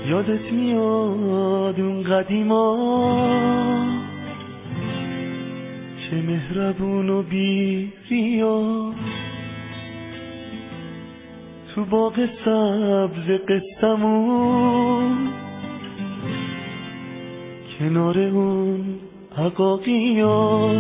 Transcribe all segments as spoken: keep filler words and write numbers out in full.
یادت میاد اون قدیما چه مهربون و بی ریا تو باغ سبز قصه‌مون کنار اون عقاقیا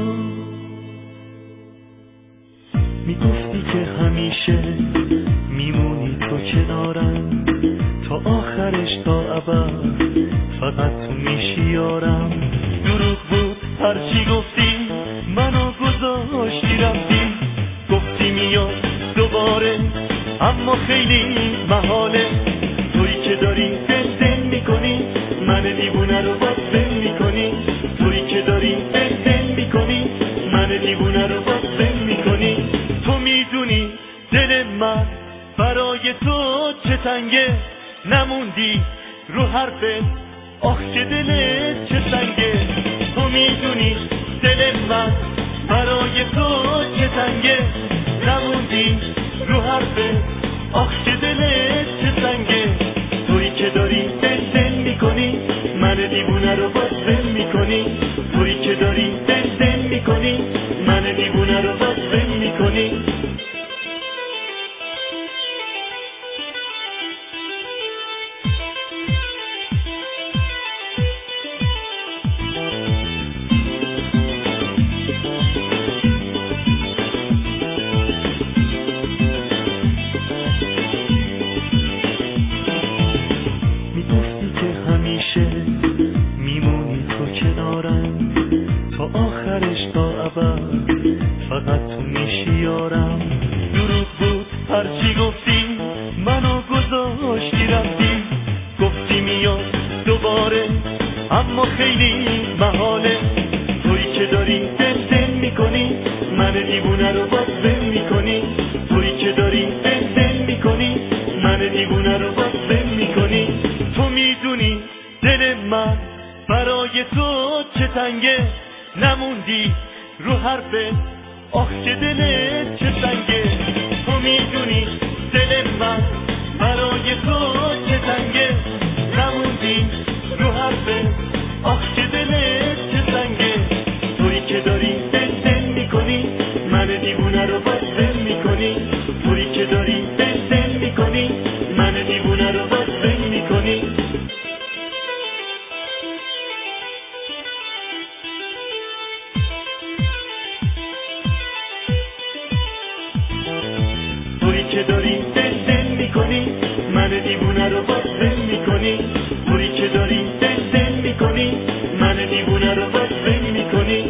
میگفتی که همیشه میمونی تو کنارم تا آخرش تا ابد فقط تو میشی یارم. دروغ بود هرچی گفتی منو گذاشتی رفتی، گفتی میاد دوباره اما خیلی محاله. تویی که داری دل دل میکنی من دیوونه رو باز دل میکنی، تویی که داری دل دل میکنی من دیوونه رو باز دل میکنی. تو میدونی دل من برای تو چه تنگه، نموندی رو حرفت آخ چه دلت چه سنگه. تو میدونی دل من برای تو چه تنگه، نموندی رو حرفت آخ چه دلت چه سنگه. تویی که داری دل دل میکنی من دیوونه رو باز دل میکنی، تویی که داری دل دل میکنی من دیوونه رو باز دل میکنی. فقط تو میشی یارم. دروغ بود هرچی گفتی منو گذاشتی رفتی، گفتی میاد دوباره اما خیلی محاله. تویی که داری دل دل میکنی من دیوونه رو باز دل میکنی، تویی که داری دل دل میکنی من دیوونه رو باز دل میکنی. تو میدونی دل من برای تو چه تنگه، نموندی رو حرفت آخ چه دلت چه سنگه. تو میدونی دل من برای تو چه تنگه، نموندی رو حرفت آخ چه دلت چه سنگه. تویی که داری دل دل میکنی من دیوونه رو باز دل میکنی، تویی که داری دل دل میکنی من دیوونه رو باز دل میکنی. که داری دل دل میکنی من دیوونه رو باز دل میکنی، تویی که داری دل دل میکنی من دیوونه رو باز دل میکنی.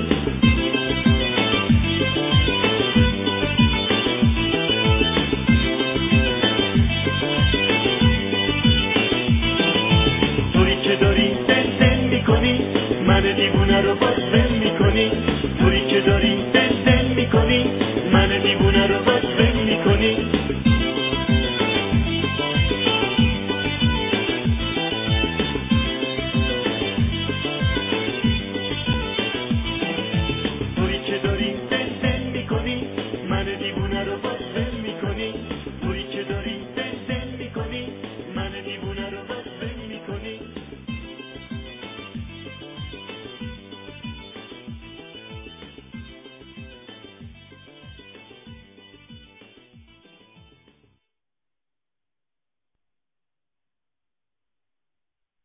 تویی که داری دل دل میکنی من دیوونه رو باز دل میکنی، تویی که داری دل دل میکنی من دیوونه رو